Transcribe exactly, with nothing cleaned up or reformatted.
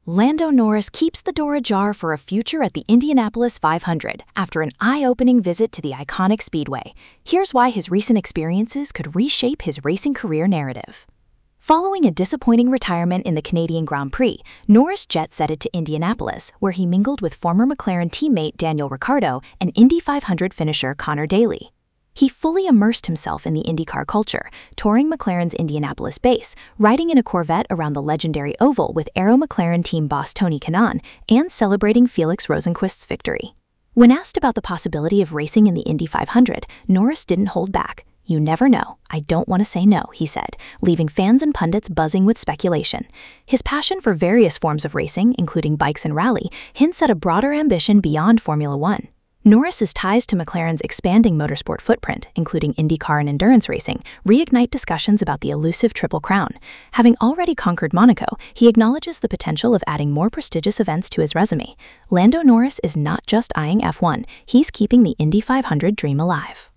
Lando Norris keeps the door ajar for a future at the Indianapolis five hundred after an eye-opening visit to the iconic speedway. Here's why his recent experiences could reshape his racing career narrative. Following a disappointing retirement in the Canadian Grand Prix, Norris jet-setted to Indianapolis, where he mingled with former McLaren teammate Daniel Ricciardo and Indy five hundred finisher Conor Daly. He fully immersed himself in the IndyCar culture, touring McLaren's Indianapolis base, riding in a Corvette around the legendary oval with Arrow McLaren team boss Tony Kanaan, and celebrating Felix Rosenqvist's victory. When asked about the possibility of racing in the Indy five hundred, Norris didn't hold back. "You never know. I don't want to say no," he said, leaving fans and pundits buzzing with speculation. His passion for various forms of racing, including bikes and rally, hints at a broader ambition beyond Formula One. Norris's ties to McLaren's expanding motorsport footprint, including IndyCar and endurance racing, reignite discussions about the elusive Triple Crown. Having already conquered Monaco, he acknowledges the potential of adding more prestigious events to his resume. Lando Norris is not just eyeing F one, he's keeping the Indy five hundred dream alive.